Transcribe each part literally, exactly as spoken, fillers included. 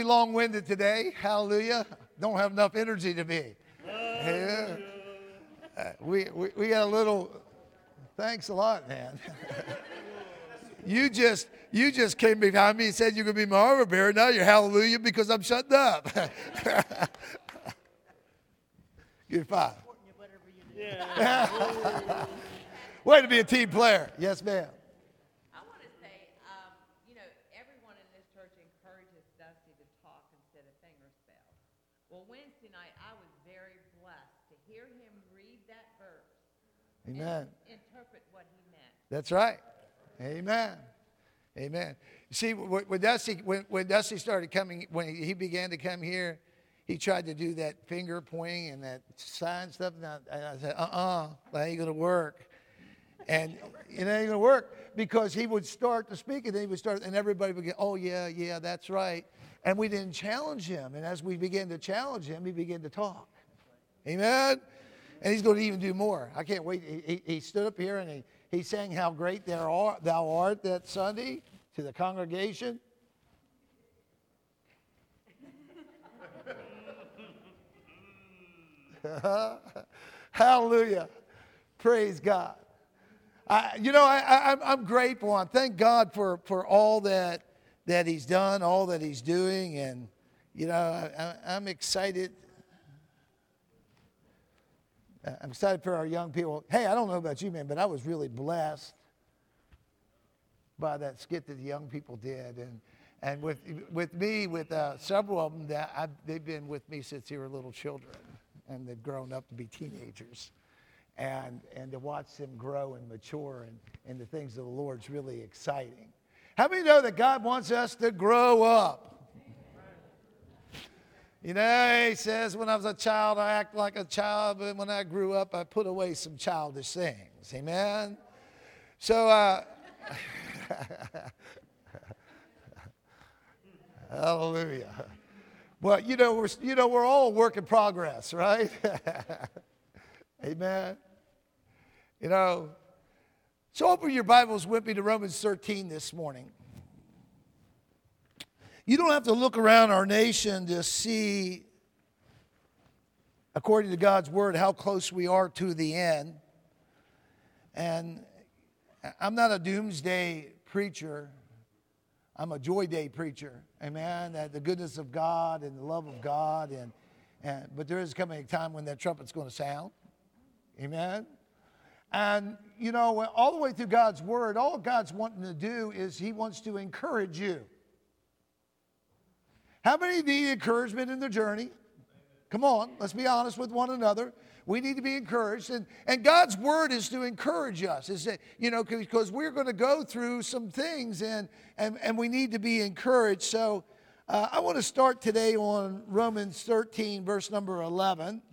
Long-winded today. Hallelujah. Don't have enough energy to be. Yeah. Uh, we, we we got a little. Thanks a lot, man. you just you just came behind me and said you're gonna be my armor bearer. Now you're hallelujah because I'm shutting up. You're fine. Yeah. Way to be a team player. Yes, ma'am. I want to say, um, you know, everyone in this church encourages Dusty to talk instead of finger spell. Well, Wednesday night, I was very blessed to hear him read that verse Amen. and interpret what he meant. That's right. Amen. Amen. You see, when when Dusty, when, when Dusty started coming, when he, he began to come here, he tried to do that finger pointing and that sign stuff. And I, and I said, uh-uh, that ain't going to work. And it ain't going to work because he would start to speak and then he would start, and everybody would go, oh, yeah, yeah, that's right. And we didn't challenge him. And as we began to challenge him, he began to talk. Amen? And he's going to even do more. I can't wait. He, he, he stood up here and he, he sang how great thou art, thou art that Sunday to the congregation. Hallelujah. Praise God. I, you know, I, I, I'm, I'm grateful. I thank God for, for all that that He's done, all that He's doing. And, you know, I, I'm excited. I'm excited for our young people. Hey, I don't know about you, man, but I was really blessed by that skit that the young people did. And and with with me, with uh, several of them, that I've, they've been with me since they were little children. And they've grown up to be teenagers. And and to watch them grow and mature and, and the things of the Lord's really exciting. How many know that God wants us to grow up? You know, he says, when I was a child, I acted like a child, but when I grew up, I put away some childish things. Amen? So, uh, hallelujah. Well, you know, we're, you know, we're all a work in progress, right? Amen. You know, so open your Bibles with me to Romans thirteen this morning. You don't have to look around our nation to see, according to God's word, how close we are to the end. And I'm not a doomsday preacher. I'm a joy day preacher, amen, that the goodness of God and the love of God, and, and but there is coming a time when that trumpet's going to sound, amen. And, you know, all the way through God's word, all God's wanting to do is He wants to encourage you. How many need encouragement in their journey? Come on, let's be honest with one another. We need to be encouraged. And, and God's word is to encourage us. Is that, you know, because we're going to go through some things and, and, and we need to be encouraged. So uh, I want to start today on Romans thirteen, verse number eleven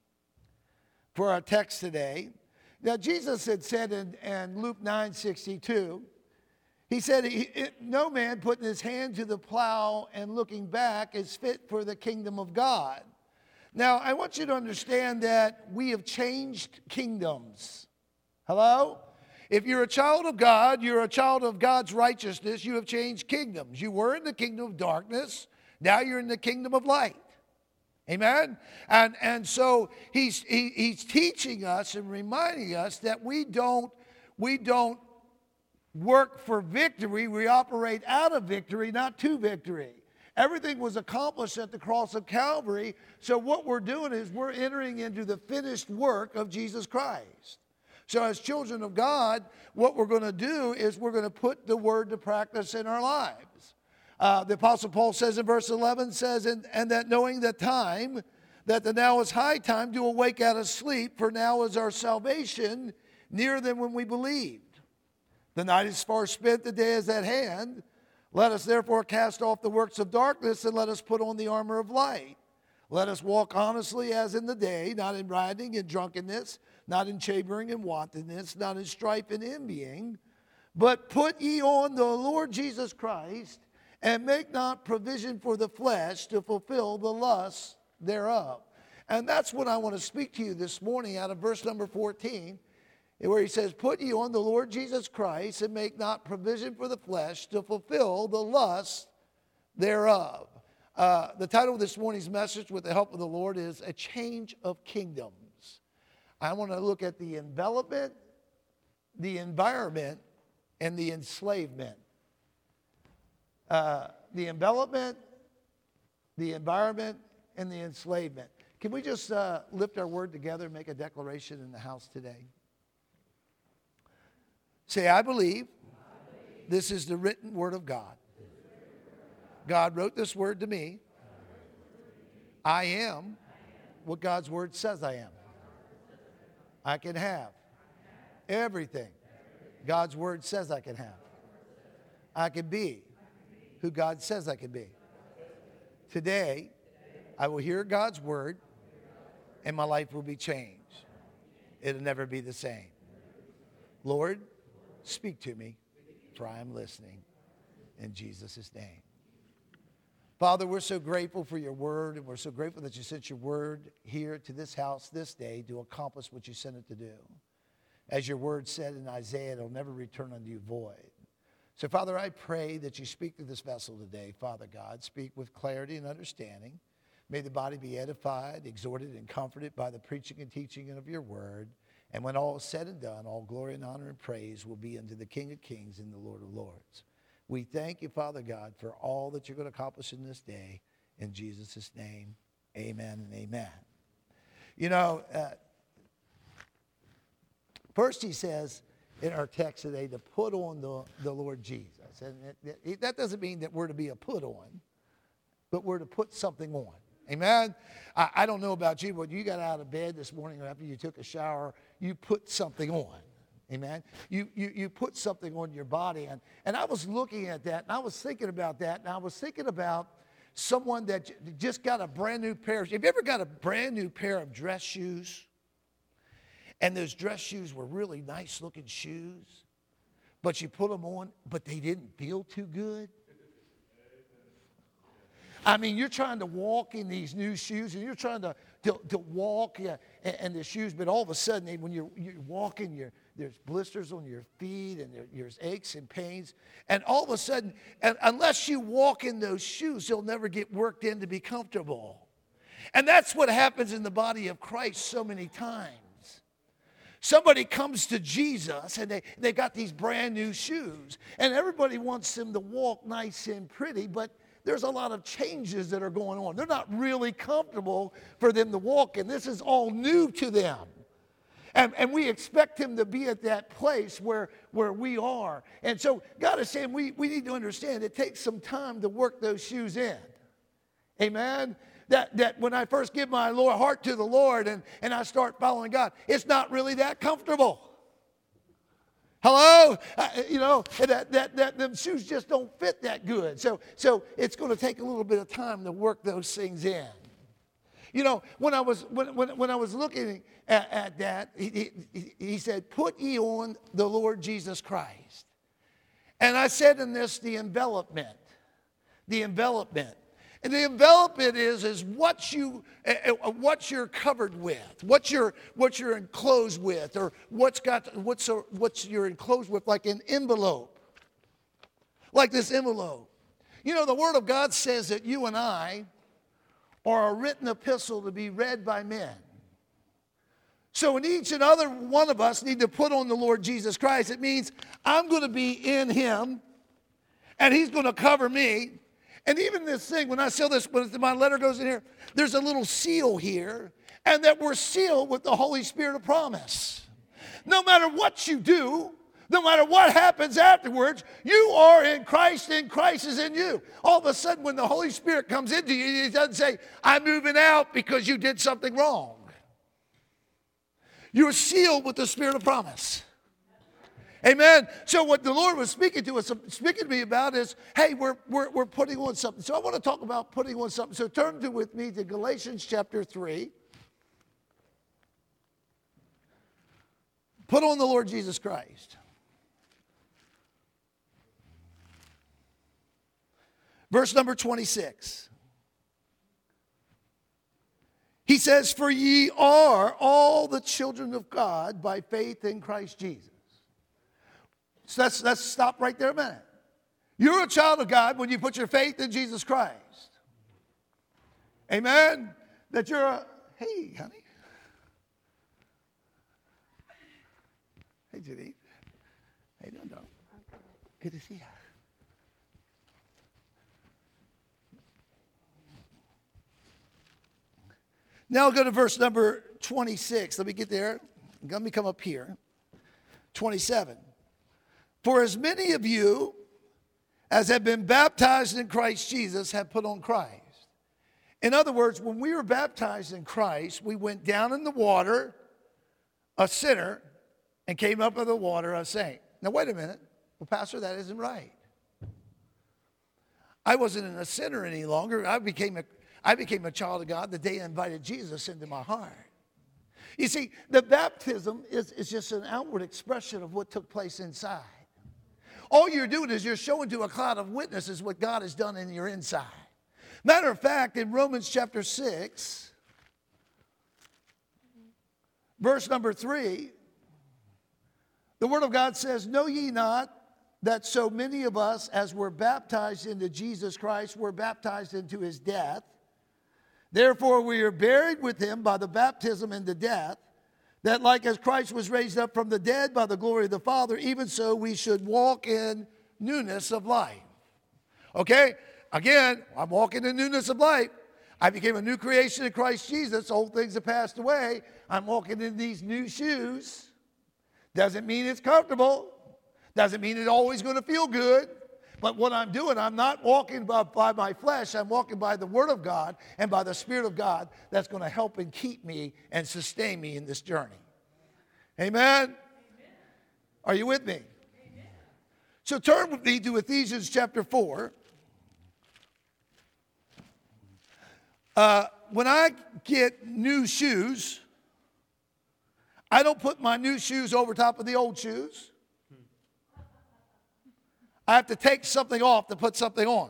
for our text today. Now, Jesus had said in, in Luke nine sixty-two, He said, no man putting his hand to the plow and looking back is fit for the kingdom of God. Now, I want you to understand that we have changed kingdoms. Hello? If you're a child of God, you're a child of God's righteousness, you have changed kingdoms. You were in the kingdom of darkness, now you're in the kingdom of light. Amen? And, and so he's, he, he's teaching us and reminding us that we don't, we don't work for victory, we operate out of victory, not to victory. Everything was accomplished at the cross of Calvary. So what we're doing is we're entering into the finished work of Jesus Christ. So as children of God, what we're going to do is we're going to put the word to practice in our lives. Uh, the Apostle Paul says in verse eleven, says, and, and that knowing the time, that the now is high time to awake out of sleep, for now is our salvation nearer than when we believed. The night is far spent, the day is at hand. Let us therefore cast off the works of darkness and let us put on the armor of light. Let us walk honestly as in the day, not in rioting and drunkenness, not in chambering and wantonness, not in strife and envying, but put ye on the Lord Jesus Christ and make not provision for the flesh to fulfill the lusts thereof. And that's what I want to speak to you this morning out of verse number fourteen. Where he says, put ye on the Lord Jesus Christ and make not provision for the flesh to fulfill the lust thereof. Uh, the title of this morning's message, with the help of the Lord, is A Change of Kingdoms. I want to look at the envelopment, the environment, and the enslavement. Uh, the envelopment, the environment, and the enslavement. Can we just uh, lift our word together and make a declaration in the house today? Say, I believe this is the written word of God. God wrote this word to me. I am what God's word says I am. I can have everything God's word says I can have. I can be who God says I can be. Today, I will hear God's word and my life will be changed. It'll never be the same. Lord, speak to me, for I am listening. In Jesus' name. Father, we're so grateful for your word, and we're so grateful that you sent your word here to this house this day to accomplish what you sent it to do. As your word said in Isaiah, it'll never return unto you void. So, Father, I pray that you speak to this vessel today, Father God. Speak with clarity and understanding. May the body be edified, exhorted, and comforted by the preaching and teaching of your word. And when all is said and done, all glory and honor and praise will be unto the King of Kings and the Lord of Lords. We thank you, Father God, for all that you're going to accomplish in this day. In Jesus' name, amen and amen. You know, uh, first he says in our text today to put on the, the Lord Jesus. And it, it, that doesn't mean that we're to be a put on, but we're to put something on. Amen? I, I don't know about you, but you got out of bed this morning or after you took a shower, you put something on. Amen. You, you you put something on your body. And, and I was looking at that, and I was thinking about that, and I was thinking about someone that j- just got a brand new pair. Have you ever got a brand new pair of dress shoes? And those dress shoes were really nice looking shoes, but you put them on, but they didn't feel too good. I mean, you're trying to walk in these new shoes, and you're trying to, to, to walk uh, in, in the shoes, but all of a sudden, when you're, you're walking, you're, there's blisters on your feet, and there, there's aches and pains. And all of a sudden, and unless you walk in those shoes, they'll never get worked in to be comfortable. And that's what happens in the body of Christ so many times. Somebody comes to Jesus, and they, they got these brand new shoes, and everybody wants them to walk nice and pretty, but there's a lot of changes that are going on. They're not really comfortable for them to walk in. This is all new to them. And, and we expect him to be at that place where, where we are. And so God is saying we, we need to understand it takes some time to work those shoes in. Amen? That, that when I first give my Lord, heart to the Lord and, and I start following God, it's not really that comfortable. Hello? Uh, you know, that, that, that, them shoes just don't fit that good. So, so it's going to take a little bit of time to work those things in. You know, when I was, when, when, when I was looking at, at that, he, he, he said, put ye on the Lord Jesus Christ. And I said in this, the envelopment. The envelopment. And the envelopment is, is what, you, uh, what you're covered with, what you're, what you're enclosed with, or what's got, what's, a, what's you're enclosed with, like an envelope. Like this envelope. You know, the Word of God says that you and I are a written epistle to be read by men. So when each and other one of us need to put on the Lord Jesus Christ, it means I'm going to be in him, and he's going to cover me. And even this thing, when I seal this, when my letter goes in here, there's a little seal here, and that we're sealed with the Holy Spirit of promise. No matter what you do, no matter what happens afterwards, you are in Christ and Christ is in you. All of a sudden, when the Holy Spirit comes into you, he doesn't say, I'm moving out because you did something wrong. You're sealed with the Spirit of promise. Amen. So what the Lord was speaking to us, speaking to me about is, hey, we're, we're, we're putting on something. So I want to talk about putting on something. So turn to with me to Galatians chapter three. Put on the Lord Jesus Christ. Verse number twenty-six. He says, for ye are all the children of God by faith in Christ Jesus. So let's, let's stop right there a minute. You're a child of God when you put your faith in Jesus Christ. Amen? That you're a, hey, honey. Hey, Judy. How you doing, darling? Good to see you. Now I'll go to verse number twenty-six. Let me get there. Let me come up here. twenty-seven. For as many of you as have been baptized in Christ Jesus have put on Christ. In other words, when we were baptized in Christ, we went down in the water, a sinner, and came up out of the water, a saint. Now wait a minute. Well, Pastor, that isn't right. I wasn't a sinner any longer. I became a I became a child of God the day I invited Jesus into my heart. You see, the baptism is, is just an outward expression of what took place inside. All you're doing is you're showing to a cloud of witnesses what God has done in your inside. Matter of fact, in Romans chapter six, verse number three, the Word of God says, know ye not that so many of us as were baptized into Jesus Christ were baptized into his death? Therefore we are buried with him by the baptism into death, that like as Christ was raised up from the dead by the glory of the Father, even so we should walk in newness of life. Okay? Again, I'm walking in newness of life. I became a new creation in Christ Jesus. Old things have passed away. I'm walking in these new shoes. Doesn't mean it's comfortable. Doesn't mean it's always going to feel good. But what I'm doing, I'm not walking by, by my flesh. I'm walking by the Word of God and by the Spirit of God that's going to help and keep me and sustain me in this journey. Amen? Amen. Are you with me? Amen. So turn with me to Ephesians chapter four. Uh, when I get new shoes, I don't put my new shoes over top of the old shoes. I have to take something off to put something on.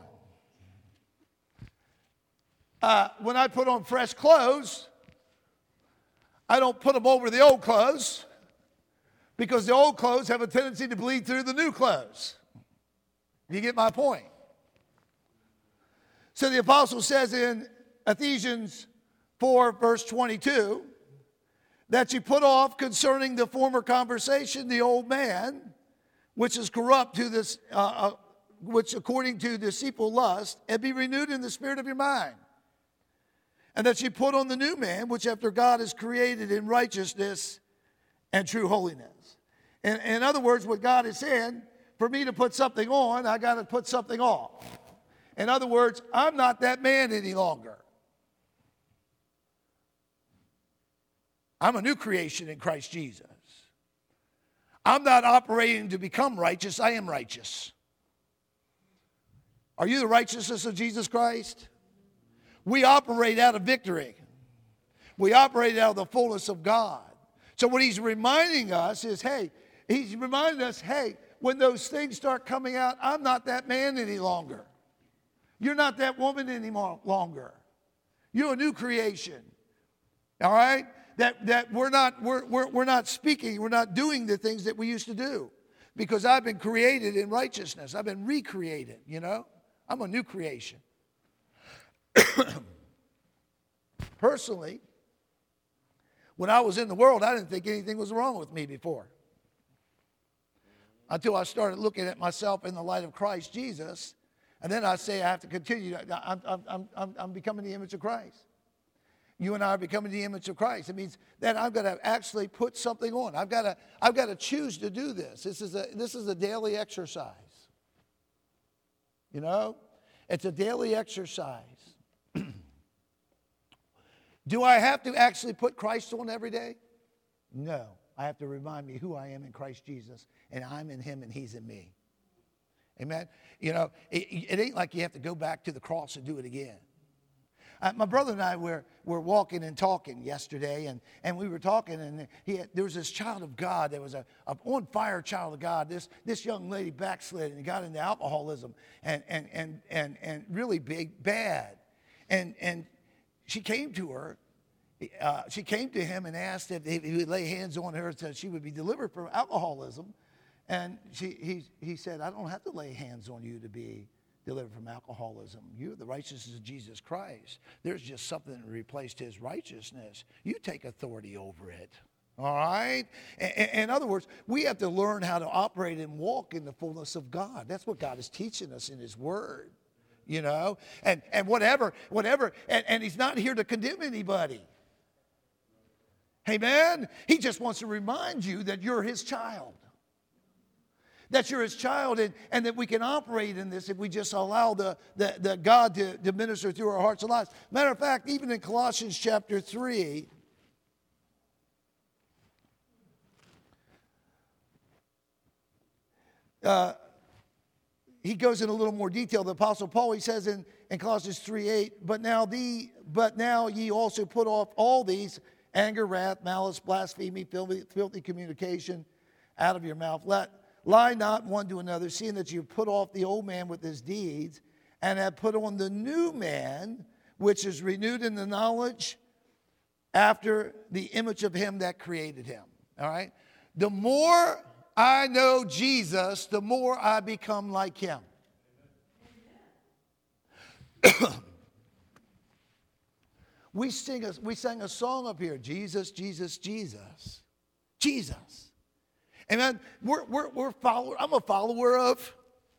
Uh, when I put on fresh clothes, I don't put them over the old clothes because the old clothes have a tendency to bleed through the new clothes. You get my point? So the apostle says in Ephesians four, verse twenty-two, that you put off concerning the former conversation the old man, which is corrupt to this, uh, uh, which according to deceitful lust, and be renewed in the spirit of your mind. And that you put on the new man, which after God is created in righteousness and true holiness. In, in other words, what God is saying, for me to put something on, I got to put something off. In other words, I'm not that man any longer. I'm a new creation in Christ Jesus. I'm not operating to become righteous. I am righteous. Are you the righteousness of Jesus Christ? We operate out of victory. We operate out of the fullness of God. So what he's reminding us is, hey, he's reminding us, hey, when those things start coming out, I'm not that man any longer. You're not that woman any more longer. You're a new creation. All right? That, that we're not we're, we're, we're not speaking, we're not doing the things that we used to do. Because I've been created in righteousness. I've been recreated, you know. I'm a new creation. Personally, when I was in the world, I didn't think anything was wrong with me before. Until I started looking at myself in the light of Christ Jesus. And then I say I have to continue. I'm, I'm, I'm, I'm becoming the image of Christ. You and I are becoming the image of Christ. It means that I've got to actually put something on. I've got to, I've got to choose to do this. This is a, this is a daily exercise. You know? It's a daily exercise. Do I have to actually put Christ on every day? No. I have to remind me who I am in Christ Jesus, and I'm in him and he's in me. Amen? You know, it, it ain't like you have to go back to the cross and do it again. Uh, my brother and I were, were walking and talking yesterday, and, and we were talking, and he had, there was this child of God. There was a, a on-fire child of God. This, this young lady backslid and got into alcoholism and, and, and, and, and really big, bad. And, and she came to her. Uh, she came to him and asked if he would lay hands on her so she would be delivered from alcoholism. And she, he, he said, I don't have to lay hands on you to be delivered from alcoholism. You're the righteousness of Jesus Christ. There's just something that replaced his righteousness. You take authority over it. All right? In other words, we have to learn how to operate and walk in the fullness of God. That's what God is teaching us in his word. You know? And and whatever, whatever. And, and he's not here to condemn anybody. Amen? He just wants to remind you that you're his child. That you're his child, and, and that we can operate in this if we just allow the, the, the God to, to minister through our hearts and lives. Matter of fact, even in Colossians chapter three, uh, he goes in a little more detail. The Apostle Paul, he says in, in Colossians three eight, but now the but now ye also put off all these: anger, wrath, malice, blasphemy, filthy, filthy communication out of your mouth. Let lie not one to another, seeing that you put off the old man with his deeds, and have put on the new man, which is renewed in the knowledge after the image of him that created him. All right? The more I know Jesus, the more I become like him. we sing a, we sang a song up here, Jesus, Jesus, Jesus. Jesus. Amen. We're, we're, we're follower, I'm a follower of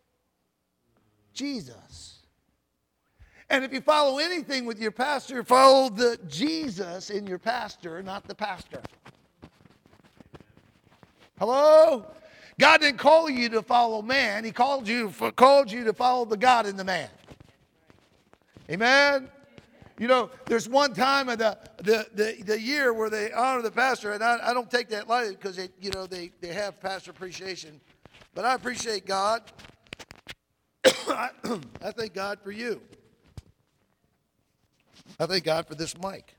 Jesus. And if you follow anything with your pastor, follow the Jesus in your pastor, not the pastor. Hello? God didn't call you to follow man. He called you, for, called you to follow the God in the man. Amen? You know, there's one time in the, the, the, the year where they honor the pastor, and I, I don't take that lightly because, they, you know, they, they have pastor appreciation. But I appreciate God. I, I thank God for you. I thank God for this mic.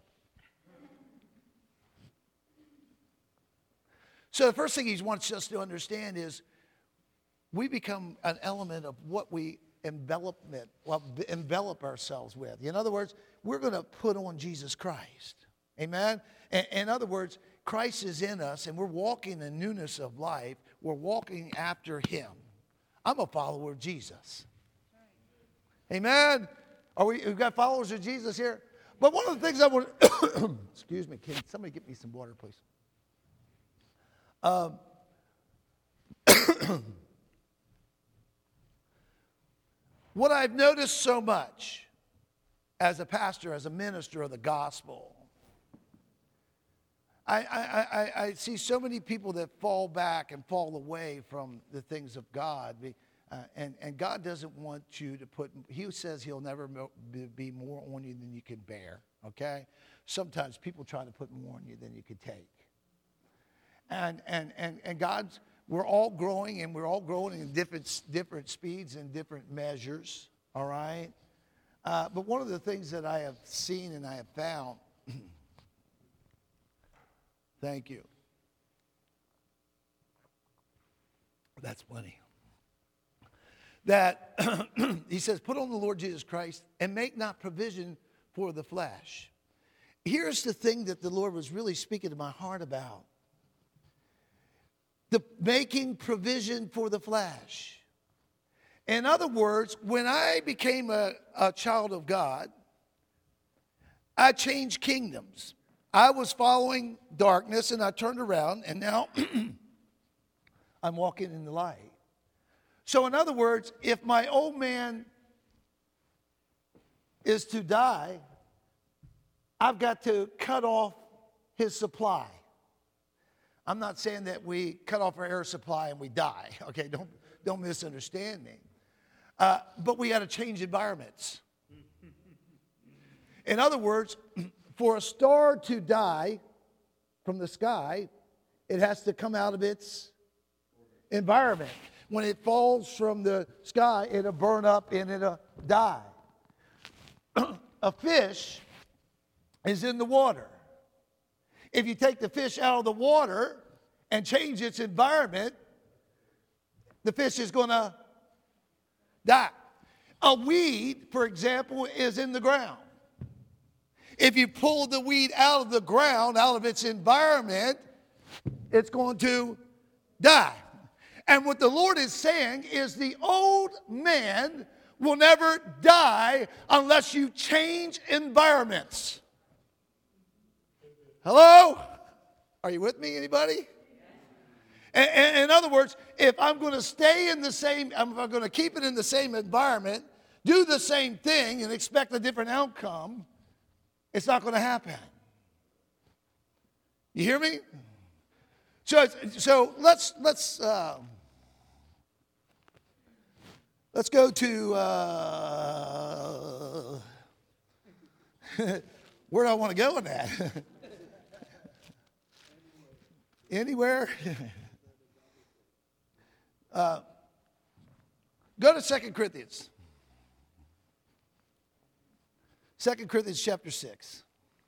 So the first thing he wants us to understand is we become an element of what we envelopment, well, envelop ourselves with. In other words, we're going to put on Jesus Christ. Amen? In, in other words, Christ is in us, and we're walking in newness of life. We're walking after him. I'm a follower of Jesus. Amen? Are we, we've got followers of Jesus here? But one of the things I want to, excuse me, can somebody get me some water, please? Um, what I've noticed so much as a pastor, as a minister of the gospel, I, I, I, I see so many people that fall back and fall away from the things of God. Uh, and, and God doesn't want you to put, he says he'll never be more on you than you can bear, okay? Sometimes people try to put more on you than you can take. And, and, and, and God's, we're all growing, and we're all growing in different, different speeds and different measures, all right? Uh, but one of the things that I have seen and I have found, thank you. That's plenty. That he says, put on the Lord Jesus Christ and make not provision for the flesh. Here's the thing that the Lord was really speaking to my heart about. The making provision for the flesh. In other words, when I became a, a child of God, I changed kingdoms. I was following darkness, and I turned around, and now I'm walking in the light. So in other words, if my old man is to die, I've got to cut off his supply. I'm not saying that we cut off our air supply and we die. Okay, don't, don't misunderstand me. Uh, but we got to change environments. In other words, for a star to die from the sky, it has to come out of its environment. When it falls from the sky, it'll burn up and it'll die. A fish is in the water. If you take the fish out of the water and change its environment, the fish is going to die. A weed, for example, is in the ground. If you pull the weed out of the ground, out of its environment, it's going to die. And what the Lord is saying is the old man will never die unless you change environments. Hello? Are you with me, anybody? And, and, in other words, if I'm going to stay in the same, if I'm going to keep it in the same environment, do the same thing and expect a different outcome, it's not going to happen. You hear me? So, so let's let's uh, let's go to uh, where do I want to go with that? Anywhere? uh, go to Second Corinthians. Second Corinthians chapter six.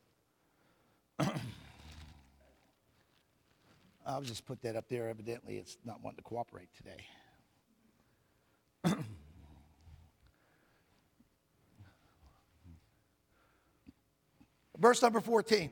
I'll just put that up there. Evidently, it's not wanting to cooperate today. Verse number fourteen.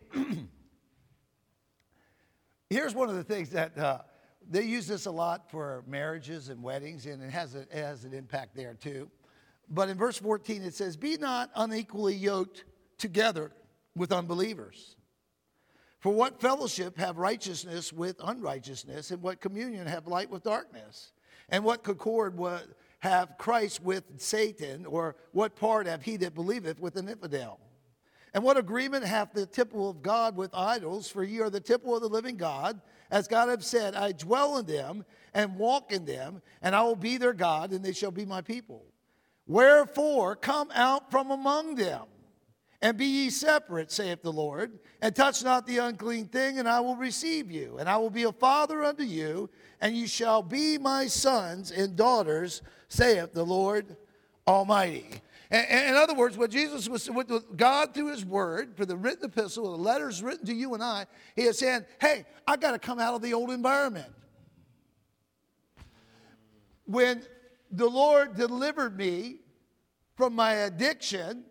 Here's one of the things that uh, they use this a lot for marriages and weddings, and it has, a, it has an impact there too. But in verse fourteen, it says, "Be not unequally yoked together with unbelievers. For what fellowship have righteousness with unrighteousness, and what communion have light with darkness? And what concord have Christ with Satan, or what part have he that believeth with an infidel? And what agreement hath the temple of God with idols? For ye are the temple of the living God. As God hath said, I dwell in them and walk in them, and I will be their God, and they shall be my people. Wherefore come out from among them, and be ye separate, saith the Lord, and touch not the unclean thing, and I will receive you. And I will be a father unto you, and you shall be my sons and daughters, saith the Lord Almighty." And, and in other words, what Jesus was, what God through his word, for the written epistle, the letters written to you and I, he is saying, hey, I got to come out of the old environment. When the Lord delivered me from my addiction,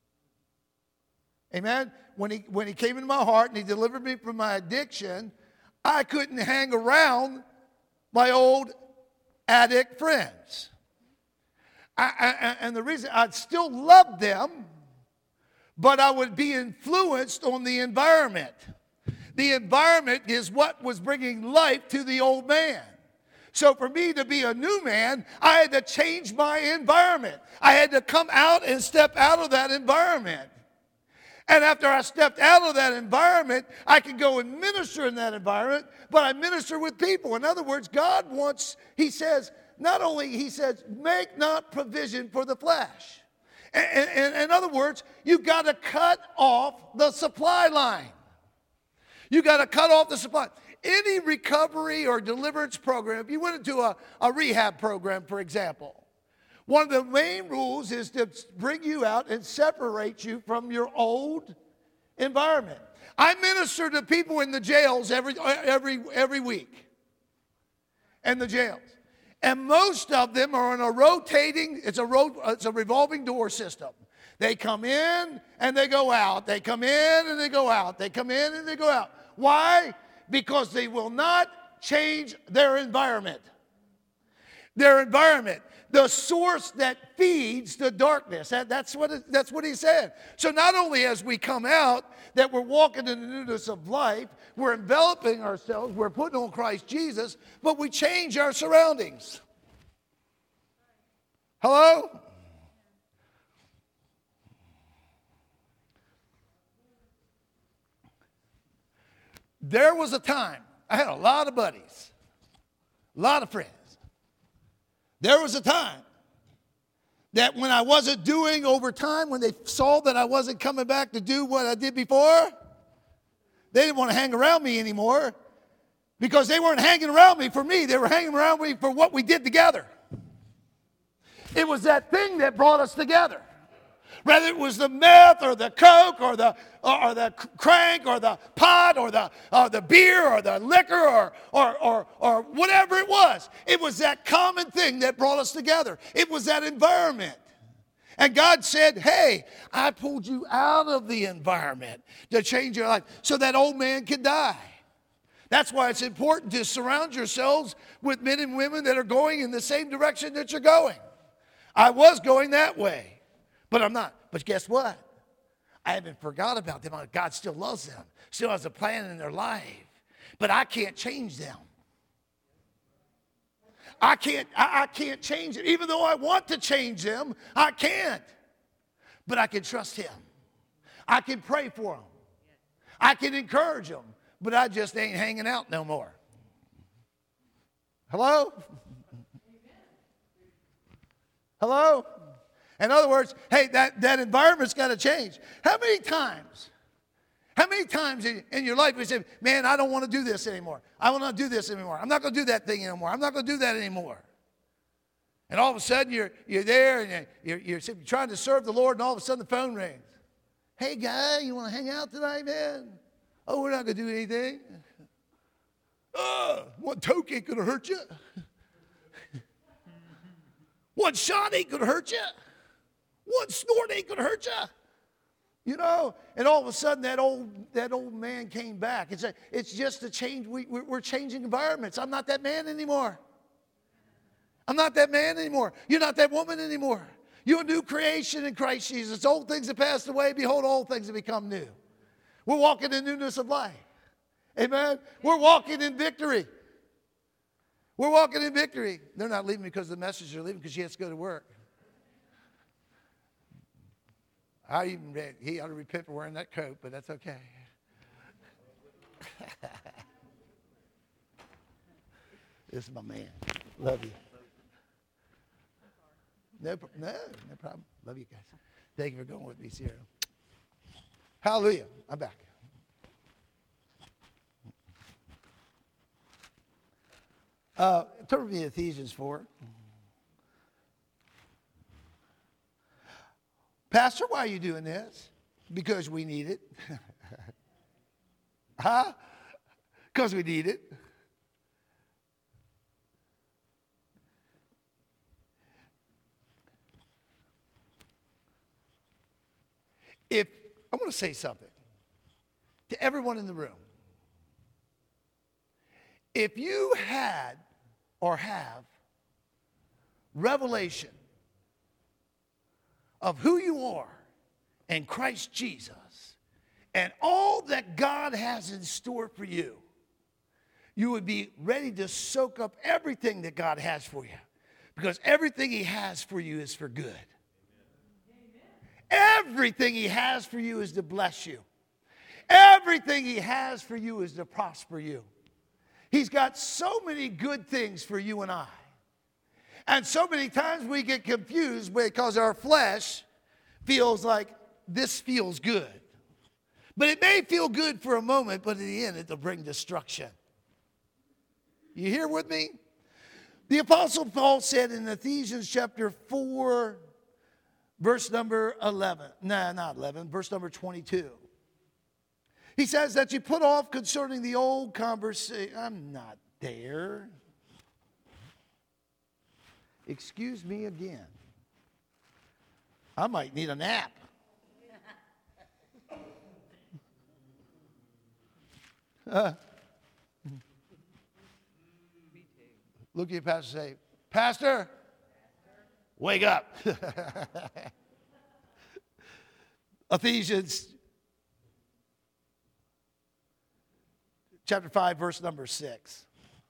amen, when he, when he came into my heart and he delivered me from my addiction, I couldn't hang around my old addict friends. I, I, and the reason, I'd still love them, but I would be influenced on the environment. The environment is what was bringing life to the old man. So for me to be a new man, I had to change my environment. I had to come out and step out of that environment. And after I stepped out of that environment, I could go and minister in that environment, but I minister with people. In other words, God wants, he says, not only, he says, make not provision for the flesh. And, and, and in other words, you've got to cut off the supply line. You've got to cut off the supply. Any recovery or deliverance program, if you went into a, a rehab program, for example, one of the main rules is to bring you out and separate you from your old environment. I minister to people in the jails every, every, every week. In the jails. And most of them are on a rotating, it's a, ro, it's a revolving door system. They come in and they go out. They come in and they go out. They come in and they go out. Why? Because they will not change their environment. Their environment. The source that feeds the darkness. That, that's, what it, that's what he said. So not only as we come out, that we're walking in the newness of life, we're enveloping ourselves, we're putting on Christ Jesus, but we change our surroundings. Hello? There was a time, I had a lot of buddies, a lot of friends. There was a time that when I wasn't doing overtime, when they saw that I wasn't coming back to do what I did before, they didn't want to hang around me anymore because they weren't hanging around me for me. They were hanging around me for what we did together. It was that thing that brought us together. Whether it was the meth or the coke or the or the crank or the pot or the or the beer or the liquor or or or or whatever it was, it was that common thing that brought us together. It was that environment. And God said, hey, I pulled you out of the environment to change your life so that old man could die. That's why it's important to surround yourselves with men and women that are going in the same direction that you're going. I was going that way, but I'm not. But guess what? I haven't forgot about them. God still loves them, still has a plan in their life. But I can't change them. I can't, I, I can't change it. Even though I want to change them, I can't. But I can trust him. I can pray for them. I can encourage them. But I just ain't hanging out no more. Hello? Hello? In other words, hey, that, that environment's got to change. How many times, how many times in, in your life you say, man, I don't want to do this anymore. I will not do this anymore. I'm not going to do that thing anymore. I'm not going to do that anymore. And all of a sudden you're, you're there and you're, you're, you're trying to serve the Lord, and all of a sudden the phone rings. Hey, guy, you want to hang out tonight, man? Oh, we're not going to do anything. Uh, one toke ain't going to hurt you. One shot ain't going to hurt you. One snort ain't going to hurt you. You know, and all of a sudden that old that old man came back. It's, a, it's just a change. We, we're changing environments. I'm not that man anymore. I'm not that man anymore. You're not that woman anymore. You're a new creation in Christ Jesus. Old things have passed away. Behold, all things have become new. We're walking in newness of life. Amen? We're walking in victory. We're walking in victory. They're not leaving because the message, they're leaving because she has to go to work. I even read, he ought to repent for wearing that coat, but that's okay. This is my man. Love you. No, no, no problem. Love you guys. Thank you for going with me, Sierra. Hallelujah. I'm back. Uh, turn with me to Ephesians four. Pastor, why are you doing this? Because we need it. Huh? Because we need it. If I want to say something to everyone in the room. If you had or have revelation of who you are in Christ Jesus and all that God has in store for you, you would be ready to soak up everything that God has for you, because everything he has for you is for good. Everything he has for you is to bless you. Everything he has for you is to prosper you. He's got so many good things for you and I. And so many times we get confused because our flesh feels like this feels good. But it may feel good for a moment, but in the end it'll bring destruction. You here with me? The Apostle Paul said in Ephesians chapter four, verse number eleven. No, not eleven, verse number twenty-two. He says that you put off concerning the old conversation. I'm not there. Excuse me again. I might need a nap. Uh, look at your pastor and say, Pastor, wake up. Ephesians chapter five, verse number six.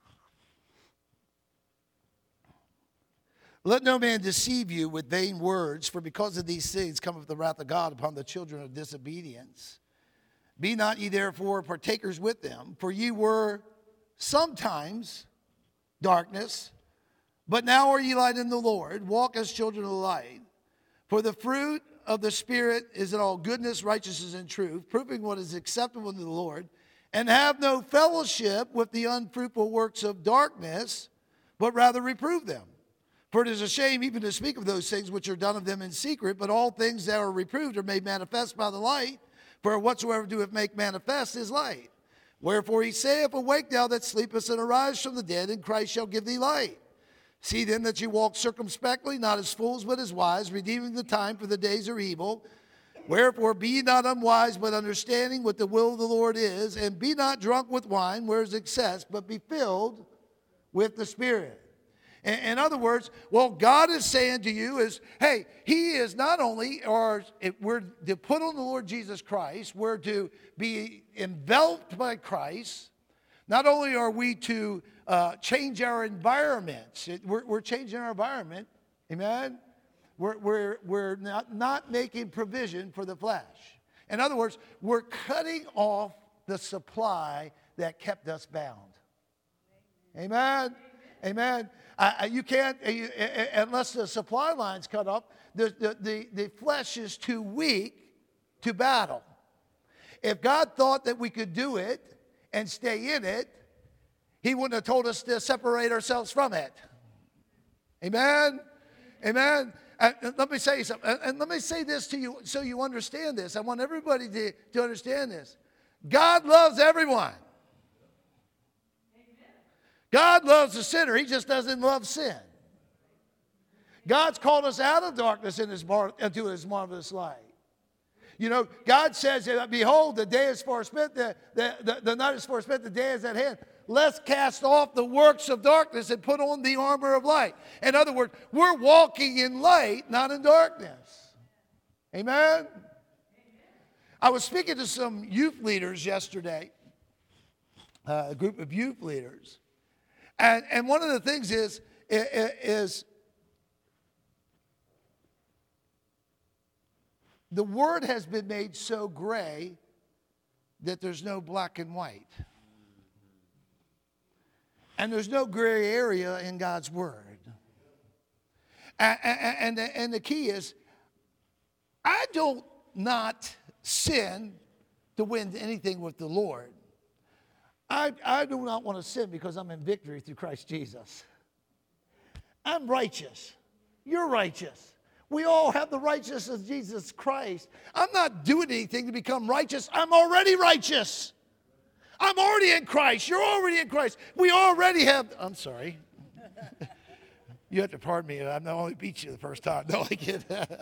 Let no man deceive you with vain words, for because of these things cometh the wrath of God upon the children of disobedience. Be not ye therefore partakers with them, for ye were sometimes darkness, but now are ye light in the Lord. Walk as children of the light. For the fruit of the Spirit is in all goodness, righteousness, and truth, proving what is acceptable to the Lord. And have no fellowship with the unfruitful works of darkness, but rather reprove them. For it is a shame even to speak of those things which are done of them in secret, but all things that are reproved are made manifest by the light. For whatsoever doeth make manifest is light. Wherefore he saith, Awake thou that sleepest, and arise from the dead, and Christ shall give thee light. See then that you walk circumspectly, not as fools, but as wise, redeeming the time, for the days are evil. Wherefore be ye not unwise, but understanding what the will of the Lord is, and be not drunk with wine, where is excess, but be filled with the Spirit. In, in other words, what God is saying to you is, hey, he is not only, or if we're to put on the Lord Jesus Christ, we're to be enveloped by Christ. Not only are we to uh, change our environments, it, we're, we're changing our environment, amen? We're, we're, we're not, not making provision for the flesh. In other words, we're cutting off the supply that kept us bound. Amen? Amen. Uh, you can't, uh, you, uh, unless the supply line's cut off, the, the, the, the flesh is too weak to battle. If God thought that we could do it and stay in it, he wouldn't have told us to separate ourselves from it. Amen? Amen? And let me say something, and let me say this to you so you understand this. I want everybody to, to understand this. God loves everyone. God loves the sinner. He just doesn't love sin. God's called us out of darkness in his mar- into his marvelous light. You know, God says, behold, the day is far spent, the, the, the, the night is far spent, the day is at hand. Let's cast off the works of darkness and put on the armor of light. In other words, we're walking in light, not in darkness. Amen? I was speaking to some youth leaders yesterday, uh, a group of youth leaders. And, and one of the things is, is the word has been made so gray that there's no black and white. And there's no gray area in God's word. And, and, and the key is, I don't not sin to win anything with the Lord. I, I do not want to sin because I'm in victory through Christ Jesus. I'm righteous. You're righteous. We all have the righteousness of Jesus Christ. I'm not doing anything to become righteous. I'm already righteous. I'm already in Christ. You're already in Christ. We already have, I'm sorry. You have to pardon me. I'm not only beat you the first time. No, I kid.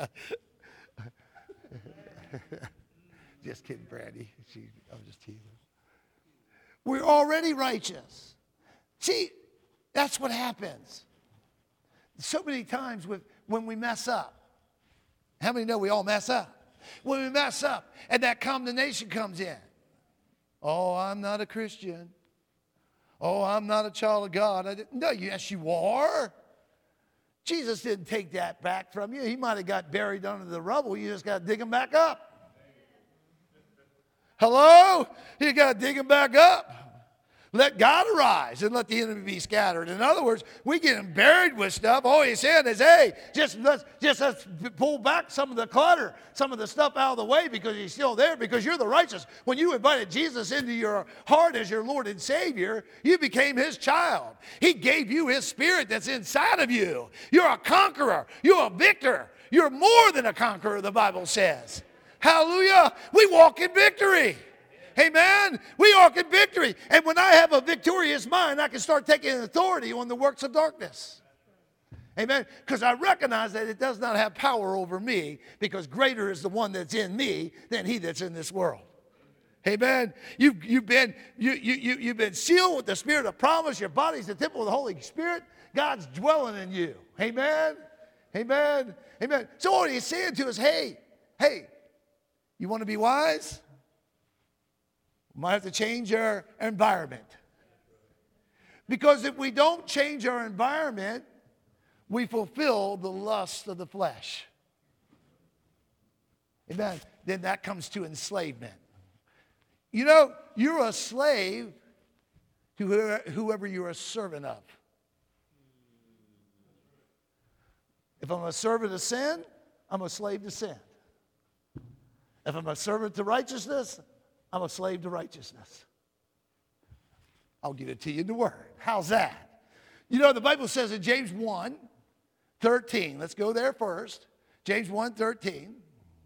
Just kidding, Brandy. She, I'm just teasing. We're already righteous. See, that's what happens. So many times with, when we mess up. How many know we all mess up? When we mess up and that condemnation comes in. Oh, I'm not a Christian. Oh, I'm not a child of God. I didn't, no, yes, you are. Jesus didn't take that back from you. He might have got buried under the rubble. You just got to dig him back up. Hello? You got to dig him back up. Let God arise and let the enemy be scattered. In other words, we get him buried with stuff. All he's saying is, hey, just let's, just let's pull back some of the clutter, some of the stuff out of the way because he's still there, because you're the righteous. When you invited Jesus into your heart as your Lord and Savior, you became his child. He gave you his spirit that's inside of you. You're a conqueror. You're a victor. You're more than a conqueror, the Bible says. Hallelujah. We walk in victory. Amen. We walk in victory. And when I have a victorious mind, I can start taking authority on the works of darkness. Amen. Because I recognize that it does not have power over me, because greater is the one that's in me than he that's in this world. Amen. You've, you've, been, you, you, you, you've been sealed with the spirit of promise. Your body's the temple of the Holy Spirit. God's dwelling in you. Amen. Amen. Amen. So what he's saying to us, hey, hey, you want to be wise? We might have to change our environment. Because if we don't change our environment, we fulfill the lust of the flesh. Amen. Then that comes to enslavement. You know, you're a slave to whoever you're a servant of. If I'm a servant of sin, I'm a slave to sin. If I'm a servant to righteousness, I'm a slave to righteousness. I'll give it to you in the Word. How's that? You know, the Bible says in James one thirteen. Let's go there first. James one thirteen.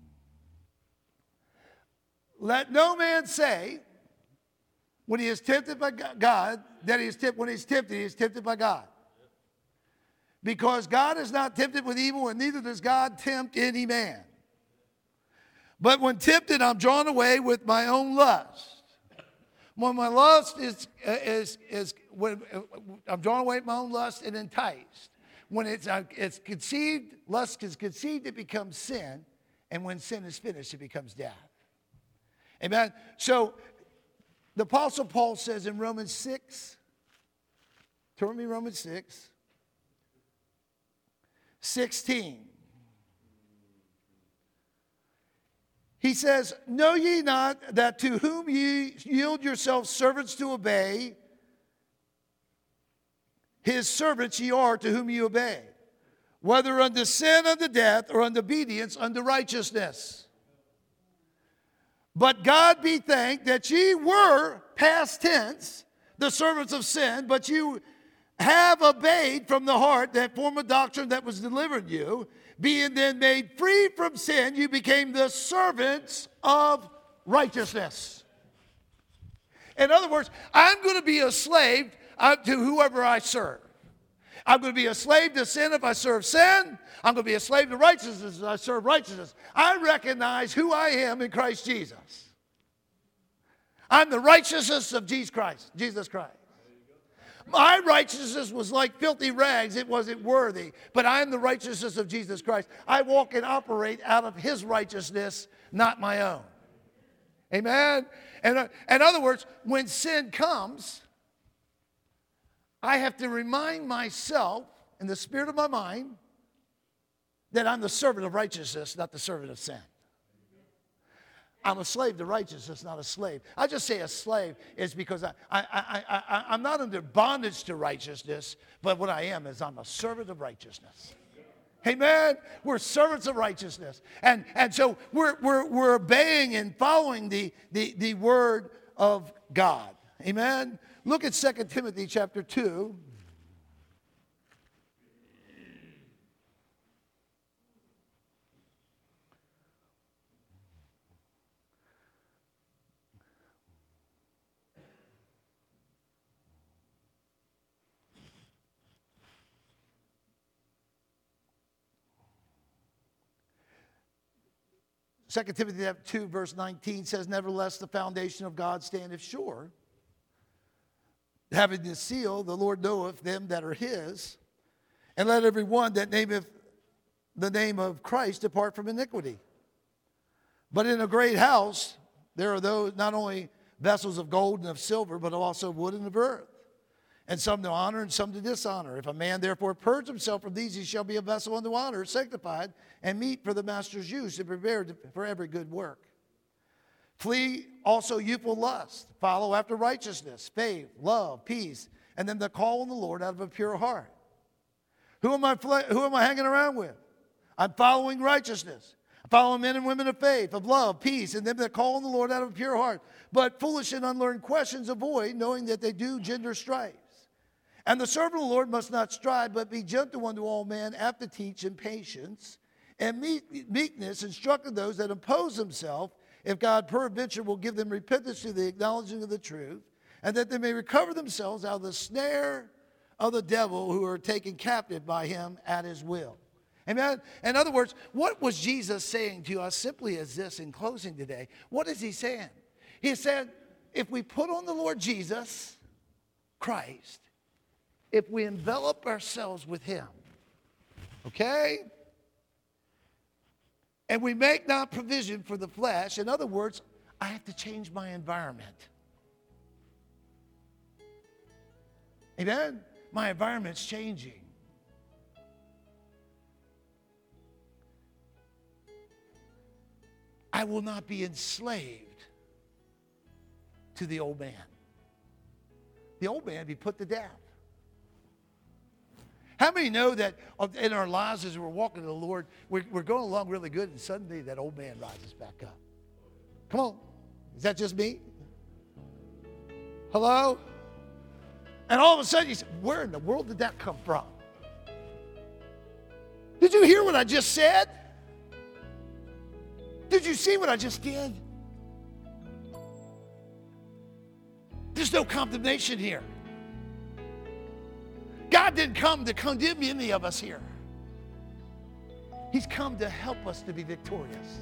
Let no man say, when he is tempted by God, that he is tempted, when he is tempted, he is tempted by God. Because God is not tempted with evil, and neither does God tempt any man. But when tempted, I'm drawn away with my own lust. When my lust is, is, is when I'm drawn away at my own lust and enticed. When it's, uh, it's conceived, lust is conceived, it becomes sin. And when sin is finished, it becomes death. Amen? So the Apostle Paul says in Romans six, turn me Romans six, sixteen. He says, know ye not that to whom ye yield yourselves servants to obey, his servants ye are to whom ye obey, whether unto sin unto death, or unto obedience unto righteousness. But God be thanked that ye were, past tense, the servants of sin, but you have obeyed from the heart that form of doctrine that was delivered you. Being then made free from sin, you became the servants of righteousness. In other words, I'm going to be a slave to whoever I serve. I'm going to be a slave to sin if I serve sin. I'm going to be a slave to righteousness if I serve righteousness. I recognize who I am in Christ Jesus. I'm the righteousness of Jesus Christ. Jesus Christ. My righteousness was like filthy rags. It wasn't worthy. But I am the righteousness of Jesus Christ. I walk and operate out of his righteousness, not my own. Amen? And uh, in other words, when sin comes, I have to remind myself in the spirit of my mind that I'm the servant of righteousness, not the servant of sin. I'm a slave to righteousness, not a slave. I just say a slave is because I, I, I, I, I'm not under bondage to righteousness, but what I am is I'm a servant of righteousness. Amen? We're servants of righteousness. And, and so we're, we're, we're obeying and following the, the, the word of God. Amen? Look at Second Timothy chapter two. Second Timothy two, verse nineteen says, nevertheless, the foundation of God standeth sure, having this seal, the Lord knoweth them that are his, and let every one that nameth the name of Christ depart from iniquity. But in a great house, there are those not only vessels of gold and of silver, but also of wood and of earth, and some to honor and some to dishonor. If a man therefore purge himself from these, he shall be a vessel unto honor, sanctified, and meet for the master's use, and prepared for every good work. Flee also youthful lust. Follow after righteousness, faith, love, peace, and them that call on the Lord out of a pure heart. Who am I, who am I hanging around with? I'm following righteousness. I'm following men and women of faith, of love, peace, and them that call on the Lord out of a pure heart. But foolish and unlearned questions avoid, knowing that they do gender strife. And the servant of the Lord must not strive, but be gentle unto all men, apt to teach in patience, and meekness, instructing those that oppose themselves, if God peradventure will give them repentance to the acknowledging of the truth, and that they may recover themselves out of the snare of the devil, who are taken captive by him at his will. Amen? In other words, what was Jesus saying to us simply as this in closing today? What is he saying? He said, if we put on the Lord Jesus Christ, if we envelop ourselves with him, okay? And we make not provision for the flesh. In other words, I have to change my environment. Amen? My environment's changing. I will not be enslaved to the old man. The old man be put to death. How many know that in our lives as we're walking to the Lord, we're, we're going along really good, and suddenly that old man rises back up? Come on. Is that just me? Hello? And all of a sudden you say, where in the world did that come from? Did you hear what I just said? Did you see what I just did? There's no condemnation here. God didn't come to condemn any of us here. He's come to help us to be victorious.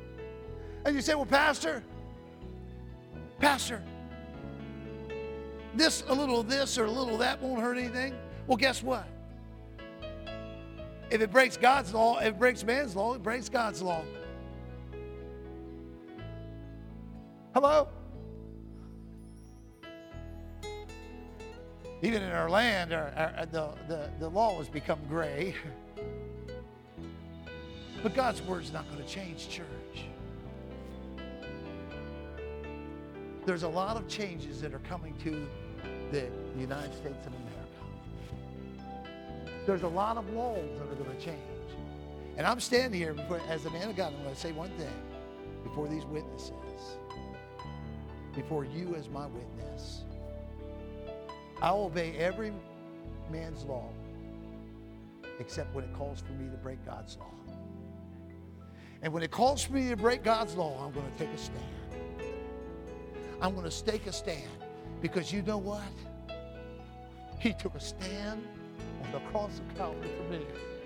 And you say, well, Pastor, Pastor, this, a little of this or a little of that won't hurt anything. Well, guess what? If it breaks God's law, if it breaks man's law, it breaks God's law. Hello? Even in our land, our, our, the, the, the law has become gray. But God's word's not going to change, church. There's a lot of changes that are coming to the United States of America. There's a lot of laws that are going to change. And I'm standing here before, as a man of God, I'm going to say one thing before these witnesses, before you as my witness. I'll obey every man's law except when it calls for me to break God's law. And when it calls for me to break God's law, I'm going to take a stand. I'm going to take a stand because you know what? He took a stand on the cross of Calvary for me.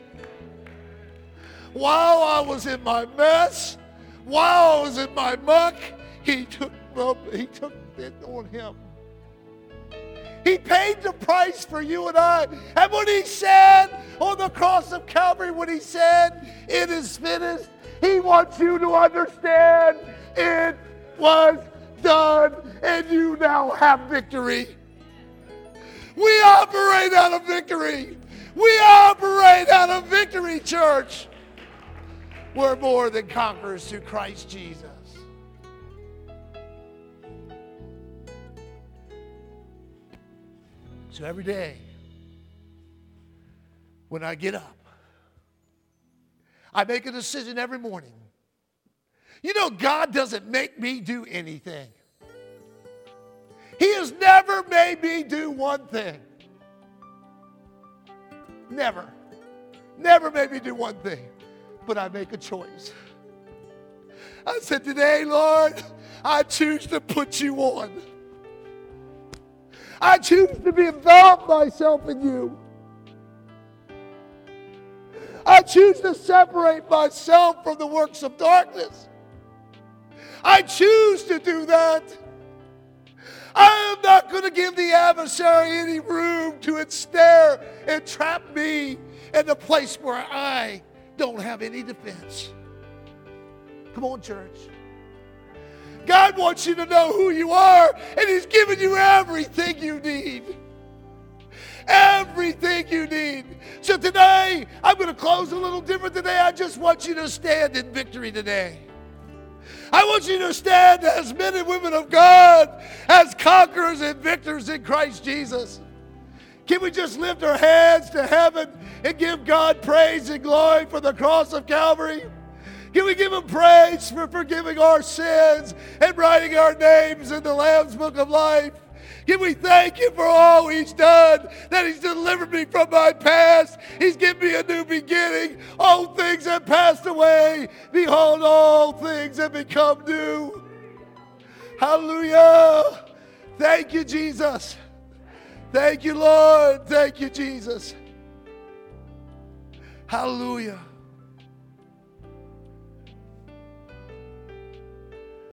While I was in my mess, while I was in my muck, he took, he took it on him. He paid the price for you and I. And when he said on the cross of Calvary, when he said, it is finished, he wants you to understand it was done and you now have victory. We operate out of victory. We operate out of victory, church. We're more than conquerors through Christ Jesus. So every day, when I get up, I make a decision every morning. You know, God doesn't make me do anything. He has never made me do one thing. Never. Never made me do one thing. But I make a choice. I said, today, Lord, I choose to put you on. I choose to be involved myself in you. I choose to separate myself from the works of darkness. I choose to do that. I am not going to give the adversary any room to ensnare and trap me in a place where I don't have any defense. Come on, church. God wants you to know who you are, and He's given you everything you need. Everything you need. So today, I'm going to close a little different today. I just want you to stand in victory today. I want you to stand as men and women of God, as conquerors and victors in Christ Jesus. Can we just lift our hands to heaven and give God praise and glory for the cross of Calvary? Can we give Him praise for forgiving our sins and writing our names in the Lamb's Book of Life? Can we thank Him for all He's done, that He's delivered me from my past. He's given me a new beginning. Old things have passed away. Behold, all things have become new. Hallelujah. Thank you, Jesus. Thank you, Lord. Thank you, Jesus. Hallelujah.